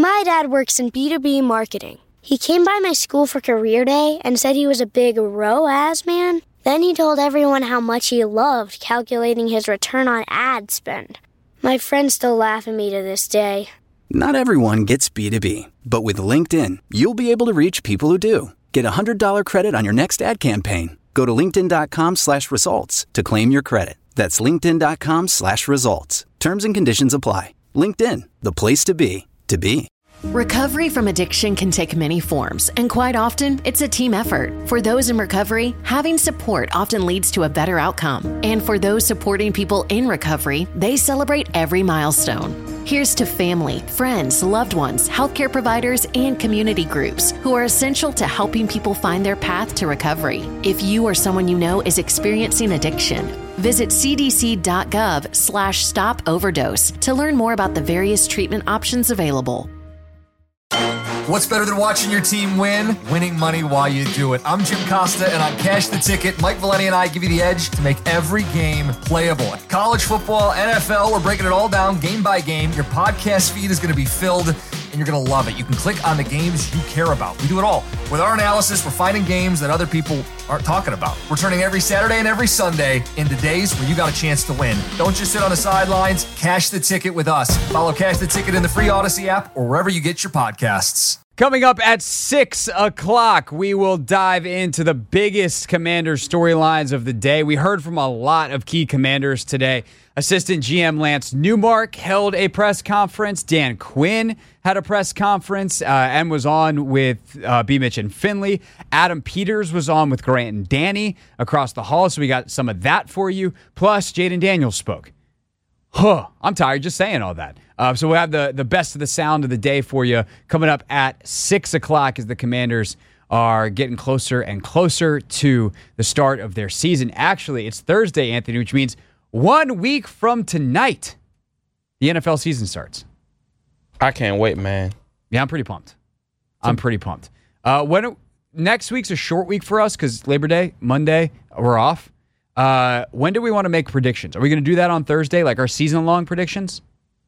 My dad works in B2B marketing. He came by my school for career day and said he was a big ROAS man. Then he told everyone how much he loved calculating his return on ad spend. My friends still laugh at me to this day. Not everyone gets B2B, but with LinkedIn, you'll be able to reach people who do. Get a $100 credit on your next ad campaign. Go to linkedin.com/results to claim your credit. That's linkedin.com/results. Terms and conditions apply. LinkedIn, the place to be, to be. Recovery from addiction can take many forms, and quite often, it's a team effort. For those in recovery, having support often leads to a better outcome. And for those supporting people in recovery, they celebrate every milestone. Here's to family, friends, loved ones, healthcare providers, and community groups who are essential to helping people find their path to recovery. If you or someone you know is experiencing addiction, visit cdc.gov/stop overdose to learn more about the various treatment options available. What's better than watching your team win? Winning money while you do it. I'm Jim Costa, and on Cash the Ticket, Mike Valenti and I give you the edge to make every game playable. College football, NFL, we're breaking it all down game by game. Your podcast feed is going to be filled, and you're going to love it. You can click on the games you care about. We do it all. With our analysis, we're finding games that other people aren't talking about. We're turning every Saturday and every Sunday into days where you got a chance to win. Don't just sit on the sidelines. Cash the Ticket with us. Follow Cash the Ticket in the free Odyssey app or wherever you get your podcasts. Coming up at 6 o'clock, we will dive into the biggest Commander storylines of the day. We heard from a lot of key Commanders today. Assistant GM Lance Newmark held a press conference. Dan Quinn had a press conference and was on with B. Mitch and Finley. Adam Peters was on with Grant and Danny across the hall, so we got some of that for you. Plus, Jaden Daniels spoke. I'm tired just saying all that. So we'll have the best of the sound of the day for you coming up at 6 o'clock as the Commanders are getting closer and closer to the start of their season. Actually, it's Thursday, Anthony, which means 1 week from tonight, the NFL season starts. I can't wait, man. Yeah, I'm pretty pumped. Next week's a short week for us because Labor Day, Monday, we're off. When do we want to make predictions? Are we going to do that on Thursday, like our season-long predictions?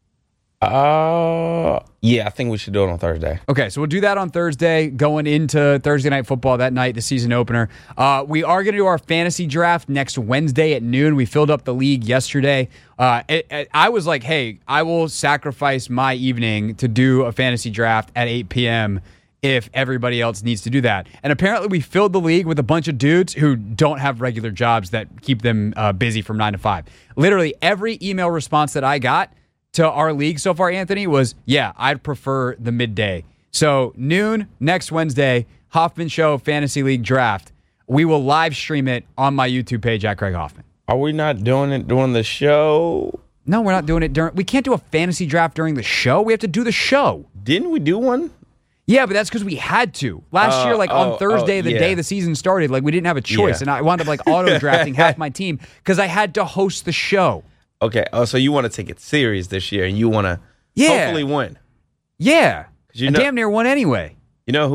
Yeah, I think we should do it on Thursday. Okay, so we'll do that on Thursday, going into Thursday Night Football that night, the season opener. We are going to do our fantasy draft next Wednesday at noon. We filled up the league yesterday. I was like, hey, I will sacrifice my evening to do a fantasy draft at 8 p.m. if everybody else needs to do that. And apparently we filled the league with a bunch of dudes who don't have regular jobs that keep them busy from 9 to 5. Literally every email response that I got to our league so far, Anthony, was, yeah, I'd prefer the midday. So noon next Wednesday, Hoffman Show Fantasy League Draft. We will live stream it on my YouTube page at Craig Hoffman. Are we not doing it during the show? No, we're not doing it during... We can't do a fantasy draft during the show. We have to do the show. Didn't we do one? Yeah, but that's because we had to. Last year, on Thursday, the day the season started, we didn't have a choice. Yeah. And I wound up auto-drafting half my team because I had to host the show. Okay. Oh, so you want to take it serious this year and you want to hopefully win. Yeah. I damn near won anyway. You know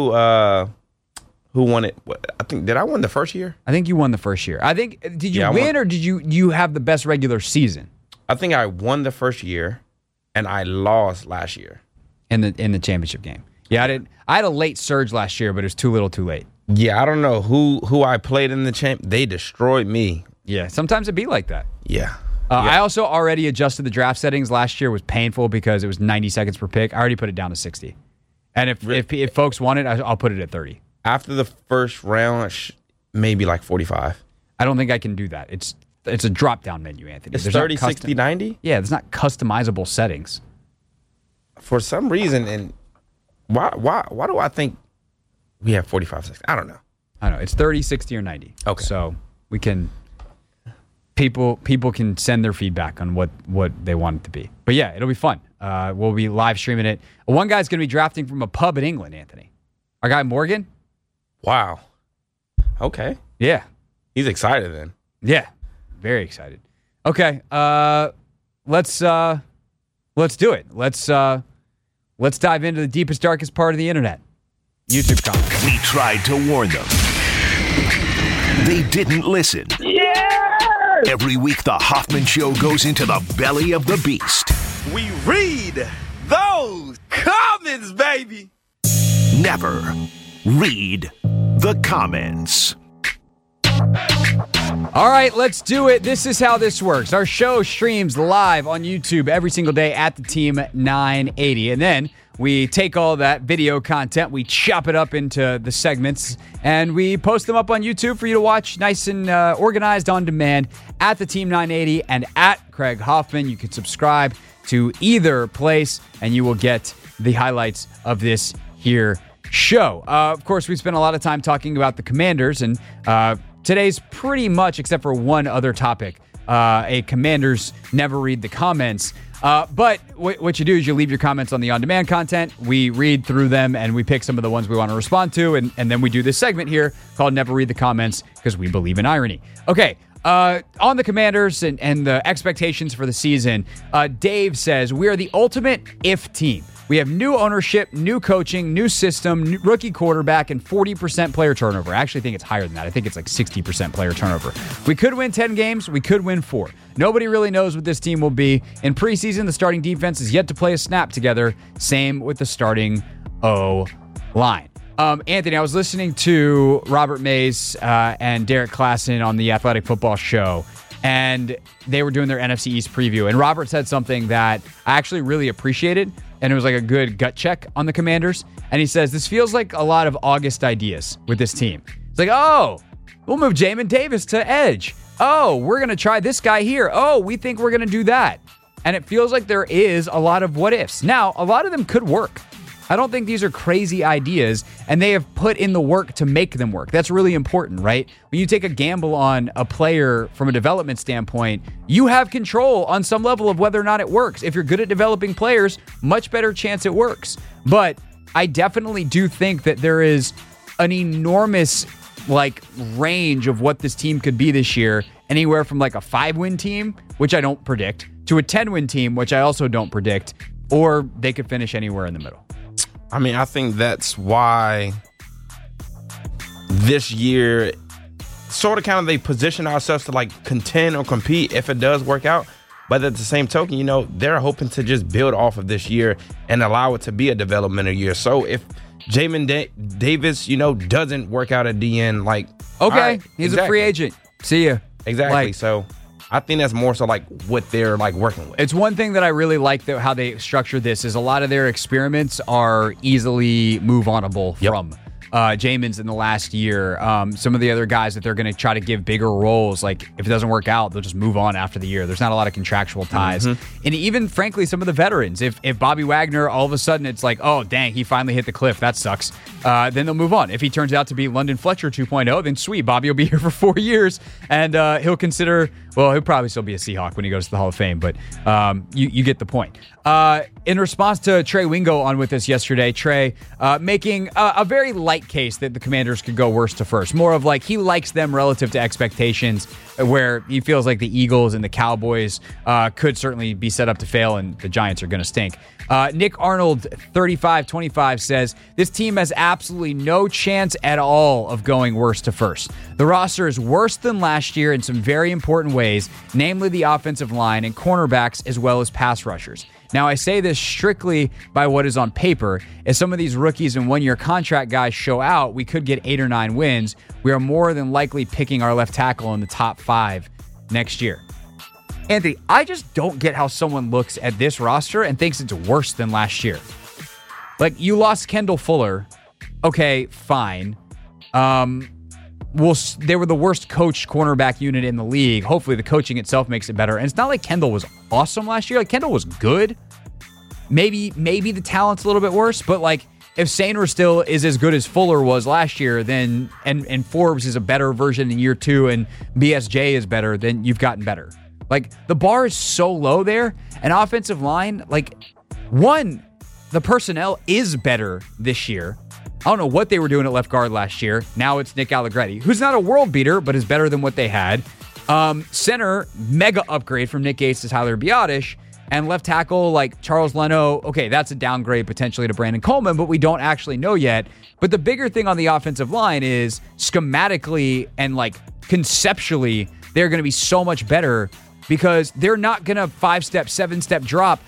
who won it? Did I win the first year? I think you won the first year. Did you win or did you have the best regular season? I think I won the first year and I lost last year. In the championship game. Yeah, I had a late surge last year, but it was too little too late. Yeah, I don't know who I played in the champ. They destroyed me. Yeah, sometimes it'd be like that. Yeah. I also already adjusted the draft settings. Last year was painful because it was 90 seconds per pick. I already put it down to 60. And if folks want it, I'll put it at 30. After the first round, maybe 45. I don't think I can do that. It's a drop-down menu, Anthony. It's 30, 60, 90? Yeah, there's not customizable settings. For some reason, and why do I think we have 45 seconds? I don't know. It's 30, 60, or 90. Okay. So we can... People can send their feedback on what they want it to be. But yeah, it'll be fun. We'll be live streaming it. One guy's going to be drafting from a pub in England, Anthony. Our guy Morgan. Wow. Okay. Yeah. He's excited then. Yeah. Very excited. Okay. Let's do it. Let's dive into the deepest, darkest part of the internet. YouTube comments. We tried to warn them. They didn't listen. Yeah! Every week, the Hoffman Show goes into the belly of the beast. We read Those comments, baby. Never read the comments. All right, let's do it. This is how this works. Our show streams live on YouTube every single day at the Team 980. And then we take all that video content, we chop it up into the segments, and we post them up on YouTube for you to watch nice and organized on demand at the Team 980 and at Craig Hoffman. You can subscribe to either place, and you will get the highlights of this here show. Of course, we spent a lot of time talking about the Commanders, and today's pretty much, except for one other topic, a Commanders never read the comments. But what you do is you leave your comments on the on-demand content. We read through them, and we pick some of the ones we want to respond to, and then we do this segment here called Never Read the Comments because we believe in irony. Okay, on the Commanders and the expectations for the season, Dave says, we are the ultimate if team. We have new ownership, new coaching, new system, rookie quarterback, and 40% player turnover. I actually think it's higher than that. I think it's like 60% player turnover. We could win 10 games. We could win 4. Nobody really knows what this team will be. In preseason, the starting defense is yet to play a snap together. Same with the starting O-line. Anthony, I was listening to Robert Mays and Derek Klassen on the Athletic Football Show, and they were doing their NFC East preview. And Robert said something that I actually really appreciated, and it was like a good gut check on the Commanders. And he says, this feels like a lot of August ideas with this team. It's like, oh, we'll move Jamin Davis to edge. Oh, we're going to try this guy here. Oh, we think we're going to do that. And it feels like there is a lot of what ifs. Now, a lot of them could work. I don't think these are crazy ideas, and they have put in the work to make them work. That's really important, right? When you take a gamble on a player from a development standpoint, you have control on some level of whether or not it works. If you're good at developing players, much better chance it works. But I definitely do think that there is an enormous range of what this team could be this year, anywhere from like a 5-win team, which I don't predict, to a 10-win team, which I also don't predict, or they could finish anywhere in the middle. I mean, I think that's why this year sort of kind of they position ourselves to contend or compete if it does work out. But at the same token, they're hoping to just build off of this year and allow it to be a developmental year. So if Jamin Davis, doesn't work out at DN, okay, right, he's a free agent. See ya. Exactly. So I think that's more so what they're working with. It's one thing that I really like how they structure this is a lot of their experiments are easily move-onable from. Jamin's in the last year. Some of the other guys that they're going to try to give bigger roles, if it doesn't work out, they'll just move on after the year. There's not a lot of contractual ties. Mm-hmm. And even, frankly, some of the veterans, if Bobby Wagner, all of a sudden it's oh, dang, he finally hit the cliff. That sucks. Then they'll move on. If he turns out to be London Fletcher 2.0, then sweet. Bobby will be here for 4 years, and he'll consider, he'll probably still be a Seahawk when he goes to the Hall of Fame, but you get the point. In response to Trey Wingo on with us yesterday, Trey making a very light case that the Commanders could go worst to first. More of he likes them relative to expectations, where he feels like the Eagles and the Cowboys could certainly be set up to fail, and the Giants are going to stink. Nick Arnold, 35-25, says, this team has absolutely no chance at all of going worst to first. The roster is worse than last year in some very important ways, namely the offensive line and cornerbacks as well as pass rushers. Now, I say this strictly by what is on paper. As some of these rookies and one-year contract guys show out, we could get 8 or 9 wins. We are more than likely picking our left tackle in the top 5 next year. Anthony, I just don't get how someone looks at this roster and thinks it's worse than last year. You lost Kendall Fuller. Okay, fine. They were the worst coached cornerback unit in the league. Hopefully the coaching itself makes it better. And it's not like Kendall was awesome last year. Kendall was good. Maybe the talent's a little bit worse, but if Sainer still is as good as Fuller was last year, then and Forbes is a better version in year 2 and BSJ is better, then you've gotten better. The bar is so low there. And offensive line, the personnel is better this year. I don't know what they were doing at left guard last year. Now it's Nick Allegretti, who's not a world beater, but is better than what they had. Center, mega upgrade from Nick Gates to Tyler Biadasz. And left tackle, Charles Leno, okay, that's a downgrade potentially to Brandon Coleman, but we don't actually know yet. But the bigger thing on the offensive line is schematically and conceptually, they're going to be so much better because they're not going to 5-step, 7-step drop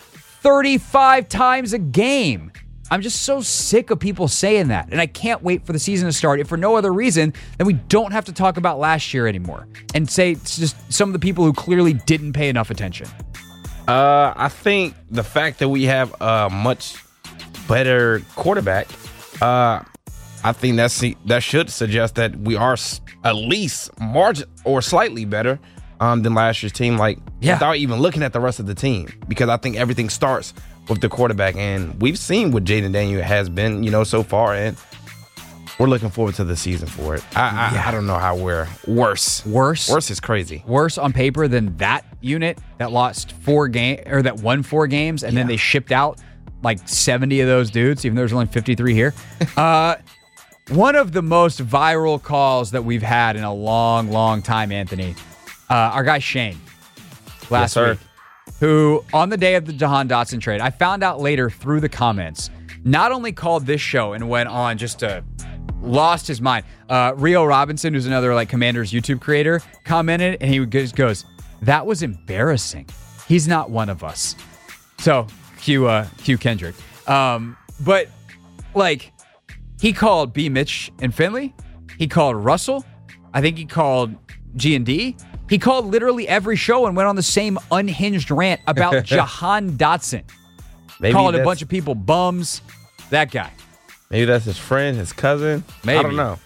35 times a game. I'm just so sick of people saying that, and I can't wait for the season to start, if for no other reason than we don't have to talk about last year anymore and say it's just some of the people who clearly didn't pay enough attention. I think the fact that we have a much better quarterback, I think that should suggest that we are at least margin or slightly better than last year's team, without even looking at the rest of the team, because I think everything starts with the quarterback, and we've seen what Jaden Daniels has been, so far, and we're looking forward to the season for it. I don't know how we're worse. Worse is crazy. Worse on paper than that unit that lost 4 games, or that won 4 games, and then they shipped out like 70 of those dudes, even though there's only 53 here. One of the most viral calls that we've had in a long, long time, Anthony, our guy Shane last week, who on the day of the Jahan Dotson trade, I found out later through the comments, not only called this show and went on just to lost his mind. Rio Robinson, who's another Commanders YouTube creator, commented, and he goes, "That was embarrassing. He's not one of us." So cue Kendrick. But he called B. Mitch and Finley. He called Russell. I think he called G&D. He called literally every show and went on the same unhinged rant about Jahan Dotson. Called a bunch of people bums. That guy. Maybe that's his friend, his cousin. Maybe. I don't know.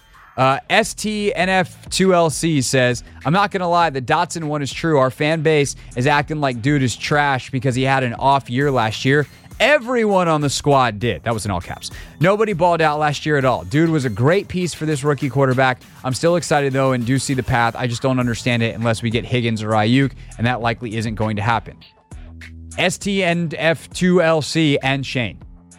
STNF2LC says, "I'm not going to lie, the Dotson one is true. Our fan base is acting like dude is trash because he had an off year last year. Everyone on the squad did." That was in all caps. "Nobody balled out last year at all. Dude was a great piece for this rookie quarterback. I'm still excited, though, and do see the path. I just don't understand it unless we get Higgins or Ayuk, and that likely isn't going to happen." STNF2LC and Shane,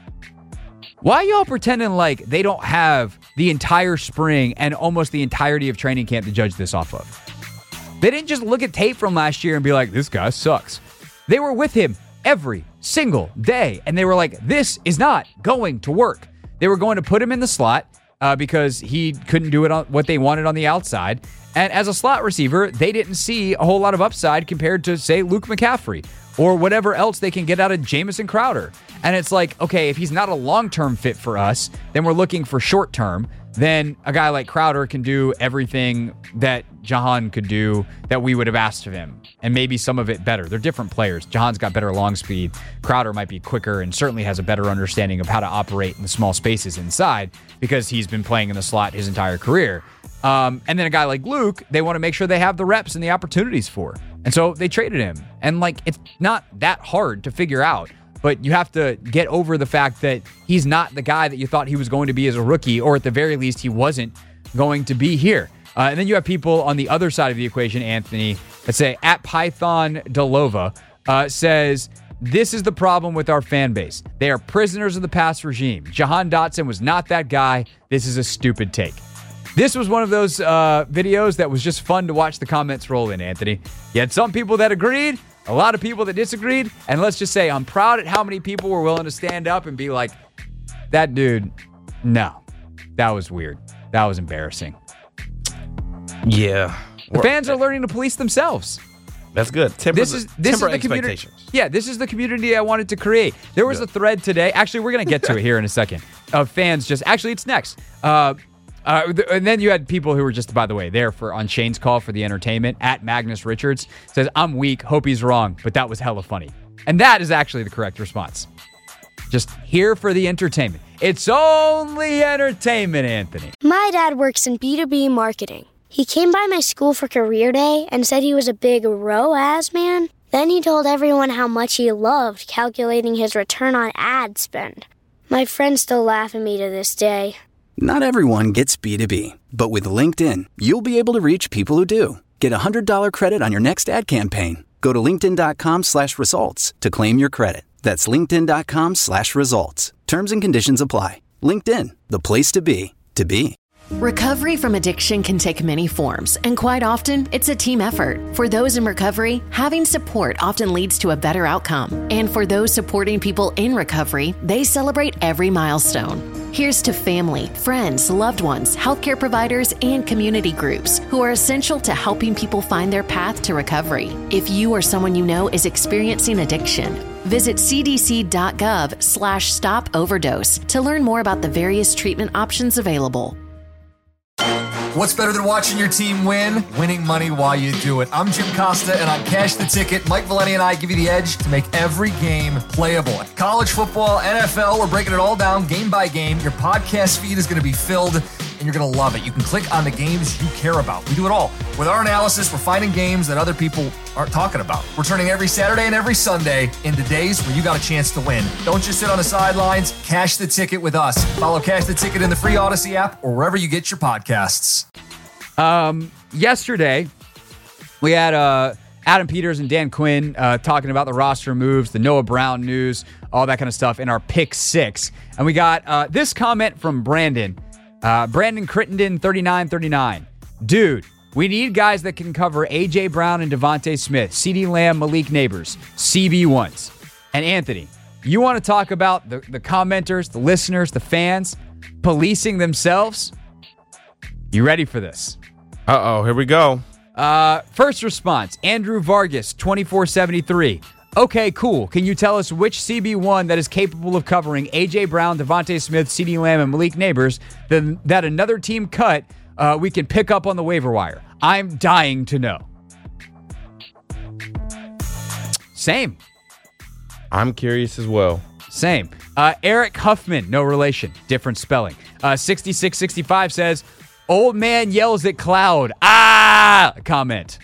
why y'all pretending like they don't have the entire spring and almost the entirety of training camp to judge this off of? They didn't just look at tape from last year and be like, this guy sucks. They were with him every single day, and they were like, this is not going to work. They were going to put him in the slot because he couldn't do it on what they wanted on the outside. And as a slot receiver, they didn't see a whole lot of upside compared to, say, Luke McCaffrey or whatever else they can get out of Jamison Crowder. And it's like, okay, if he's not a long-term fit for us, then we're looking for short-term. Then a guy like Crowder can do everything that Jahan could do that we would have asked of him, and maybe some of it better. They're different players. Jahan's got better long speed. Crowder might be quicker and certainly has a better understanding of how to operate in the small spaces inside because he's been playing in the slot his entire career. And then a guy like Luke, they want to make sure they have the reps and the opportunities for. And so they traded him. And it's not that hard to figure out. But you have to get over the fact that he's not the guy that you thought he was going to be as a rookie, or at the very least, he wasn't going to be here. And then you have people on the other side of the equation, Anthony, that say, at Python Delova says, "This is the problem with our fan base. They are prisoners of the past regime. Jahan Dotson was not that guy. This is a stupid take." This was one of those videos that was just fun to watch the comments roll in, Anthony. You had some people that agreed, a lot of people that disagreed, and let's just say I'm proud at how many people were willing to stand up and be like, that dude, no, that was weird. That was embarrassing. Yeah. The fans are learning to police themselves. That's good. This is the community. Yeah, this is the community I wanted to create. There was a thread today. Actually, we're going to get to it here in a second. Of fans just, actually, it's next. And then you had people who were just, by the way, there for on Shane's call for the entertainment. At Magnus Richards says, "I'm weak. Hope he's wrong, but that was hella funny." And that is actually the correct response. Just here for the entertainment. It's only entertainment, Anthony. My dad works in B2B marketing. He came by my school for career day and said he was a big ROAS man. Then he told everyone how much he loved calculating his return on ad spend. My friends still laugh at me to this day. Not everyone gets B2B, but with LinkedIn, you'll be able to reach people who do. Get a $100 credit on your next ad campaign. Go to linkedin.com/results to claim your credit. That's linkedin.com/results. Terms and conditions apply. LinkedIn, the place to be, to be. Recovery from addiction can take many forms, and quite often, it's a team effort. For those in recovery, having support often leads to a better outcome. And for those supporting people in recovery, they celebrate every milestone. Here's to family, friends, loved ones, healthcare providers, and community groups who are essential to helping people find their path to recovery. If you or someone you know is experiencing addiction, visit cdc.gov/stop-overdose to learn more about the various treatment options available. What's better than watching your team win? Winning money while you do it. I'm Jim Costa, and on Cash the Ticket, Mike Valeni and I give you the edge to make every game playable. College football, NFL, we're breaking it all down game by game. Your podcast feed is going to be filled, and you're going to love it. You can click on the games you care about. We do it all. With our analysis, we're finding games that other people aren't talking about. We're turning every Saturday and every Sunday into days where you got a chance to win. Don't just sit on the sidelines. Cash the Ticket with us. Follow Cash the Ticket in the free Odyssey app or wherever you get your podcasts. Yesterday, we had Adam Peters and Dan Quinn talking about the roster moves, the Noah Brown news, all that kind of stuff in our Pick 6. And we got this comment from Brandon. Brandon Crittenden, 3939. Dude, we need guys that can cover A.J. Brown and Devontae Smith, CeeDee Lamb, Malik Neighbors, CB1s. And Anthony, you want to talk about the commenters, the listeners, the fans policing themselves? You ready for this? Uh-oh, here we go. First response, Andrew Vargas, 2473. Okay, cool. Can you tell us which CB1 that is capable of covering A.J. Brown, Devontae Smith, CeeDee Lamb, and Malik Neighbors that another team cut we can pick up on the waiver wire? I'm dying to know. Same. I'm curious as well. Same. Eric Huffman, no relation, different spelling. 6665 says, old man yells at cloud. Comment.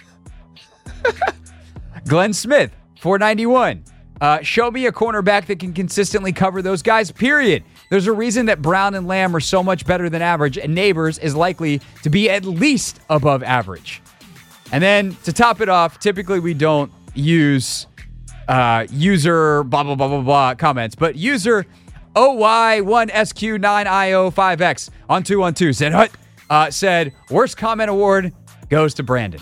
Glenn Smith, 491. Show me a cornerback that can consistently cover those guys, period. There's a reason that Brown and Lamb are so much better than average, and Neighbors is likely to be at least above average. And then to top it off, typically we don't use user blah, blah, blah, blah, blah comments, but user OY1SQ9IO5X on 212 said, worst comment award goes to Brandon.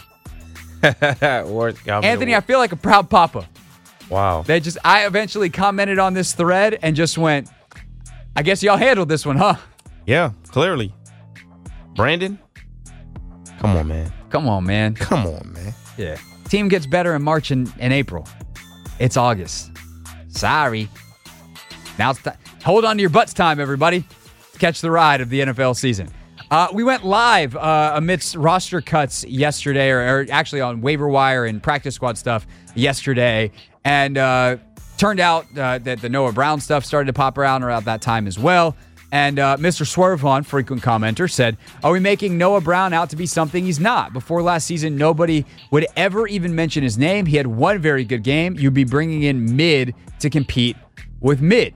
Worst comment Anthony, award. I feel like a proud papa. Wow. I eventually commented on this thread and just went, I guess y'all handled this one, huh? Yeah, clearly. Brandon? Come on, man. Come on, man. Come on, man. Yeah. Team gets better in March and April. It's August. Sorry. Now it's time. Hold on to your butts time, everybody. Catch the ride of the NFL season. We went live amidst roster cuts yesterday, or actually on waiver wire and practice squad stuff yesterday. And turned out that the Noah Brown stuff started to pop around that time as well. And Mr. Swervon, frequent commenter, said, are we making Noah Brown out to be something he's not? Before last season, nobody would ever even mention his name. He had one very good game. You'd be bringing in mid to compete with mid.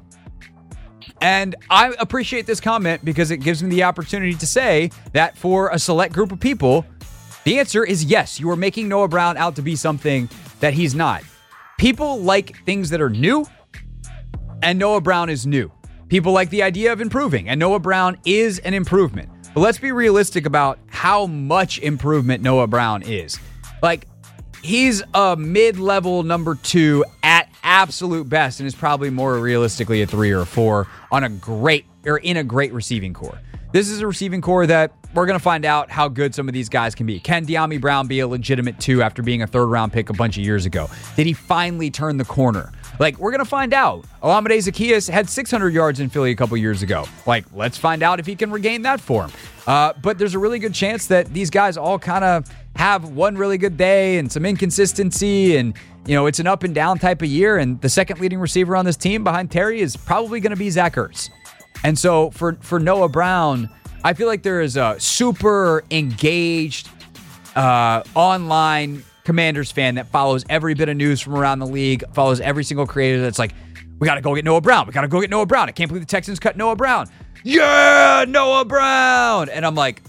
And I appreciate this comment because it gives me the opportunity to say that for a select group of people, the answer is yes, you are making Noah Brown out to be something that he's not. People like things that are new, and Noah Brown is new. People like the idea of improving, and Noah Brown is an improvement. But let's be realistic about how much improvement Noah Brown is. Like, he's a mid-level number 2 at absolute best, and is probably more realistically a 3 or a 4 on in a great receiving core. This is a receiving core that we're going to find out how good some of these guys can be. Can De'Ami Brown be a legitimate 2 after being a third-round pick a bunch of years ago? Did he finally turn the corner? Like, we're going to find out. Olamide Zaccheaus had 600 yards in Philly a couple years ago. Like, let's find out if he can regain that form. But there's a really good chance that these guys all kind of have one really good day and some inconsistency, and, you know, it's an up and down type of year, and the second leading receiver on this team behind Terry is probably going to be Zach Ertz. And so for Noah Brown, I feel like there is a super engaged online Commanders fan that follows every bit of news from around the league, follows every single creator that's like, we got to go get Noah Brown. We got to go get Noah Brown. I can't believe the Texans cut Noah Brown. Yeah, Noah Brown. And I'm like,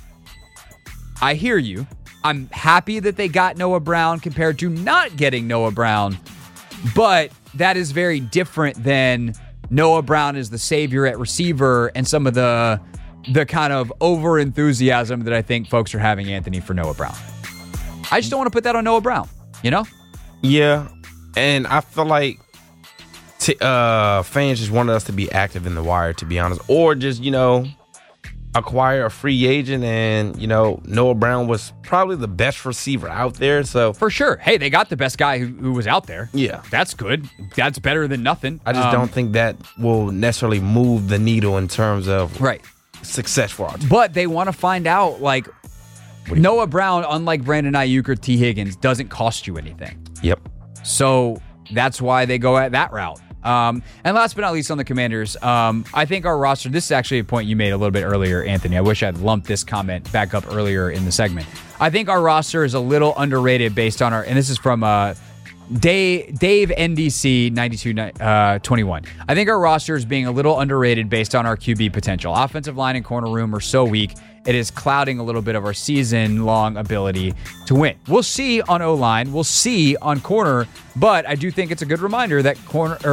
I hear you. I'm happy that they got Noah Brown compared to not getting Noah Brown. But that is very different than Noah Brown is the savior at receiver and some of the kind of over-enthusiasm that I think folks are having, Anthony, for Noah Brown. I just don't want to put that on Noah Brown, you know? Yeah, and I feel like Fans just wanted us to be active in the wire, to be honest, or just, acquire a free agent. And, Noah Brown was probably the best receiver out there. So for sure. Hey, they got the best guy who was out there. Yeah. That's good. That's better than nothing. I just don't think that will necessarily move the needle in terms of success for our team. But they want to find out, Noah Brown, unlike Brandon Ayuk or T. Higgins, doesn't cost you anything. Yep. So that's why they go at that route. And last but not least on the Commanders, I think our roster, this is actually a point you made a little bit earlier, Anthony. I wish I'd lumped this comment back up earlier in the segment. I think our roster is a little underrated based on and this is from Dave NDC 9221. I think our roster is being a little underrated based on our QB potential. Offensive line and corner room are so weak, it is clouding a little bit of our season-long ability to win. We'll see on O-line, we'll see on corner, but I do think it's a good reminder that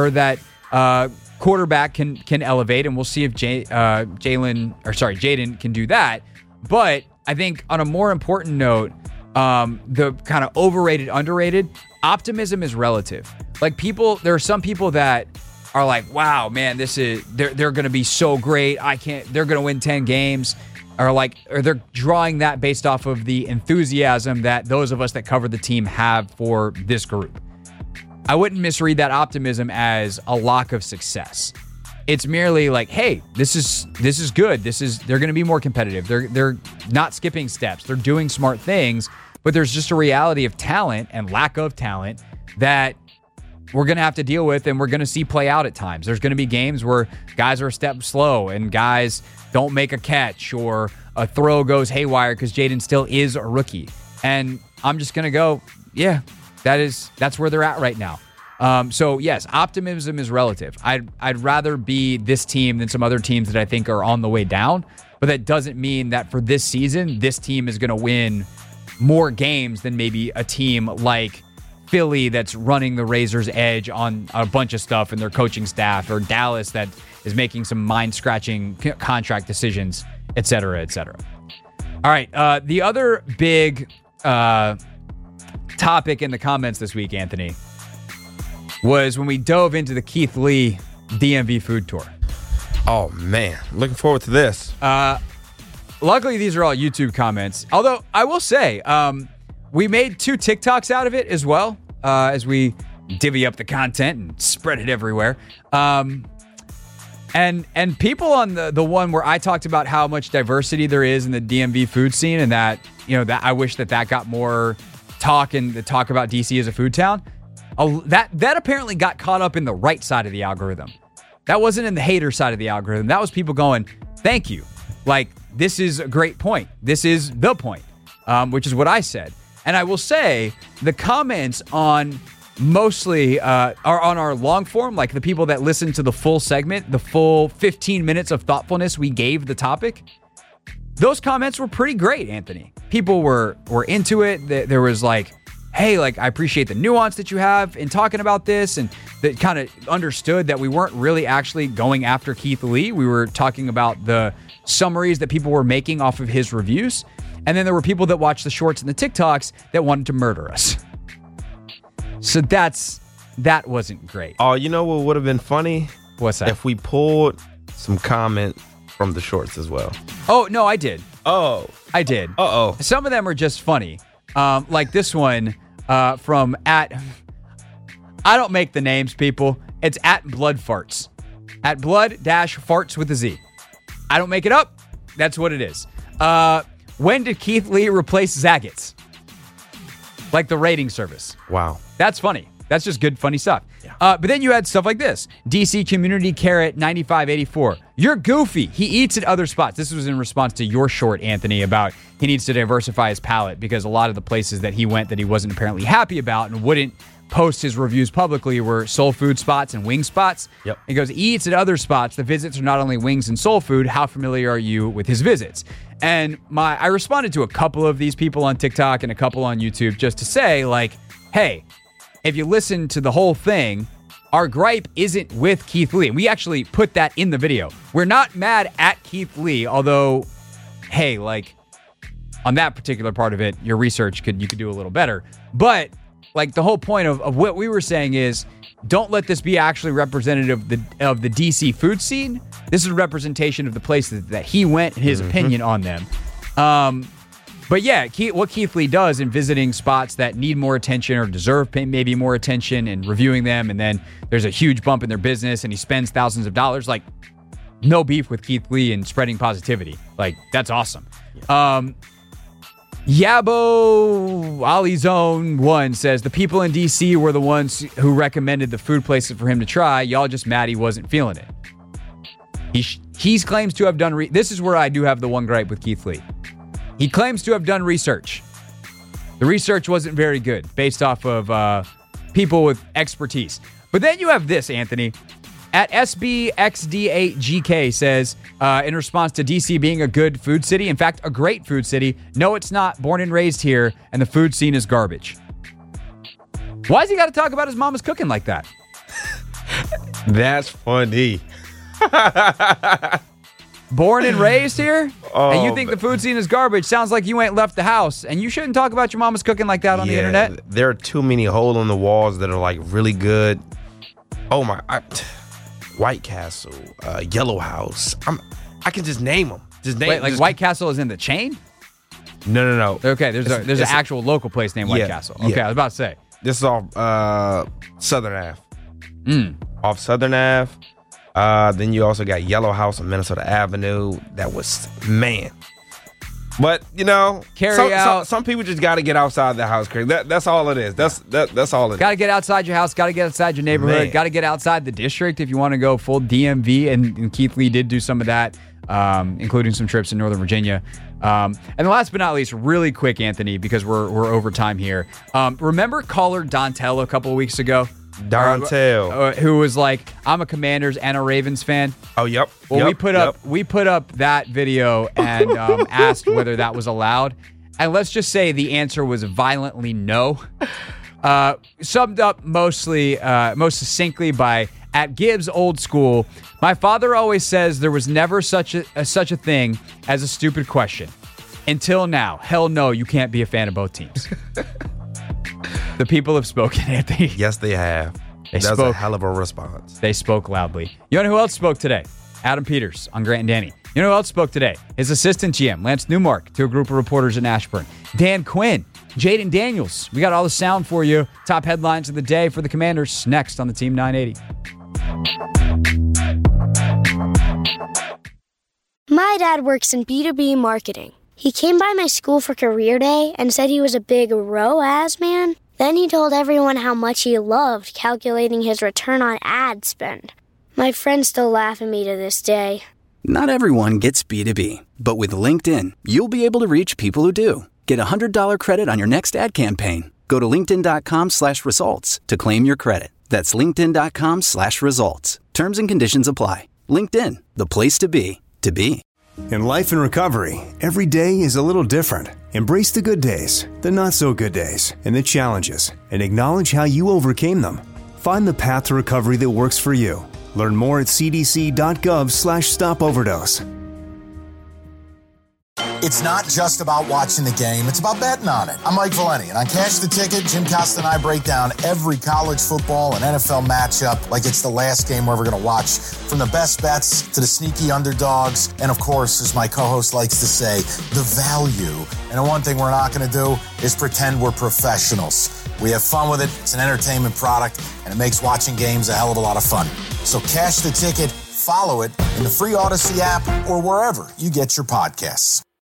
quarterback can elevate, and we'll see if Jaden can do that. But I think on a more important note, the kind of overrated, underrated, optimism is relative. There are some people that are like, wow, man, they're going to be so great. They're going to win 10 games. Or they're drawing that based off of the enthusiasm that those of us that cover the team have for this group. I wouldn't misread that optimism as a lock of success. It's merely hey, this is good. They're going to be more competitive. They're not skipping steps. They're doing smart things, but there's just a reality of talent and lack of talent that we're going to have to deal with, and we're going to see play out at times. There's going to be games where guys are a step slow and guys don't make a catch, or a throw goes haywire because Jaden still is a rookie. And I'm just going to go, yeah, that's where they're at right now. So yes, optimism is relative. I'd rather be this team than some other teams that I think are on the way down, but that doesn't mean that for this season, this team is going to win more games than maybe a team like Philly that's running the razor's edge on a bunch of stuff and their coaching staff, or Dallas that is making some mind-scratching contract decisions, et cetera, et cetera. All right, the other big topic in the comments this week, Anthony, was when we dove into the Keith Lee DMV food tour. Oh, man. Looking forward to this. Luckily, these are all YouTube comments. Although, I will say, we made 2 TikToks out of it as well, as we divvy up the content and spread it everywhere. And people on the one where I talked about how much diversity there is in the DMV food scene, and that, that I wish that got more talk, and the talk about DC as a food town, that apparently got caught up in the right side of the algorithm. That wasn't in the hater side of the algorithm. That was people going, thank you. This is a great point. This is the point, which is what I said. And I will say the comments on mostly are on our long form, the people that listen to the full segment, the full 15 minutes of thoughtfulness we gave the topic. Those comments were pretty great, Anthony. People were into it. There was hey, I appreciate the nuance that you have in talking about this, and that kind of understood that we weren't really actually going after Keith Lee. We were talking about the summaries that people were making off of his reviews. And then there were people that watched the shorts and the TikToks that wanted to murder us. So that wasn't great. Oh, you know what would have been funny? What's that? If we pulled some comment from the shorts as well. Oh, no, I did. Oh. I did. Uh-oh. Some of them are just funny. Like this one from I don't make the names, people. It's at Blood Farts. At Blood-Farts with a Z. I don't make it up. That's what it is. When did Keith Lee replace Zagat's? The rating service. Wow. That's funny. That's just good, funny stuff. Yeah. But then you had stuff like this. DC Community Carrot 9584. You're goofy. He eats at other spots. This was in response to your short, Anthony, about he needs to diversify his palate because a lot of the places that he went that he wasn't apparently happy about and wouldn't post his reviews publicly were soul food spots and wing spots. Yep. He goes, he eats at other spots. The visits are not only wings and soul food. How familiar are you with his visits? And I responded to a couple of these people on TikTok and a couple on YouTube just to say, hey, if you listen to the whole thing, our gripe isn't with Keith Lee. And we actually put that in the video. We're not mad at Keith Lee, although, hey, on that particular part of it, your research you could do a little better. But the whole point of what we were saying is don't let this be actually representative of the DC food scene. This is a representation of the places that he went and his opinion on them. But yeah, what Keith Lee does in visiting spots that need more attention or deserve maybe more attention and reviewing them, and then there's a huge bump in their business and he spends thousands of dollars, like, no beef with Keith Lee and spreading positivity. Like, that's awesome. Yabo Ali Zone 1 says, the people in DC were the ones who recommended the food places for him to try. Y'all just mad he wasn't feeling it. He claims to have done... This is where I do have the one gripe with Keith Lee. He claims to have done research. The research wasn't very good based off of people with expertise. But then you have this, Anthony. At SBXD8GK says, in response to DC being a good food city, in fact, a great food city, no, it's not. Born and raised here, and the food scene is garbage. Why has he got to talk about his mama's cooking like that? That's funny. Born and raised here? And you think the food scene is garbage? Sounds like you ain't left the house, and you shouldn't talk about your mama's cooking like that on the internet. There are too many holes in the walls that are like really good. Oh my... White Castle, Yellow House. I can just name them. White Castle is in the chain? No. Okay, there's an actual local place named White Castle. Okay, yeah. I was about to say. This is off Southern Ave. Off Southern Ave. Then you also got Yellow House on Minnesota Avenue. That was, man. But, some people just got to get outside the house, Craig. That's all it is. That's all it is. Got to get outside your house. Got to get outside your neighborhood. Got to get outside the district if you want to go full DMV. And Keith Lee did do some of that, including some trips in Northern Virginia. And last but not least, really quick, Anthony, because we're over time here. Remember caller Dontel a couple of weeks ago? Dontel, who was like, I'm a Commanders and a Ravens fan. Oh, yep. Well, we put up that video and asked whether that was allowed. And let's just say the answer was violently no. Summed up most succinctly by at Gibbs Old School. My father always says there was never such a thing as a stupid question. Until now. Hell no, you can't be a fan of both teams. The people have spoken, Anthony. Yes, they have. That's a hell of a response. They spoke loudly. You know who else spoke today? Adam Peters on Grant and Danny. You know who else spoke today? His assistant GM, Lance Newmark, to a group of reporters in Ashburn. Dan Quinn, Jaden Daniels. We got all the sound for you. Top headlines of the day for the Commanders next on the Team 980. My dad works in B2B marketing. He came by my school for career day and said he was a big ROAS man. Then he told everyone how much he loved calculating his return on ad spend. My friends still laugh at me to this day. Not everyone gets B2B, but with LinkedIn, you'll be able to reach people who do. Get $100 credit on your next ad campaign. Go to linkedin.com/results to claim your credit. That's linkedin.com/results. Terms and conditions apply. LinkedIn, the place to be, to be. In life and recovery, every day is a little different. Embrace the good days, the not so good days, and the challenges, and acknowledge how you overcame them. Find the path to recovery that works for you. Learn more at cdc.gov/stopoverdose. It's not just about watching the game, it's about betting on it. I'm Mike Valeni, and on Cash the Ticket, Jim Costa and I break down every college football and NFL matchup like it's the last game we're ever going to watch. From the best bets to the sneaky underdogs, and of course, as my co-host likes to say, the value. And the one thing we're not going to do is pretend we're professionals. We have fun with it, it's an entertainment product, and it makes watching games a hell of a lot of fun. So Cash the Ticket, follow it in the free Odyssey app or wherever you get your podcasts.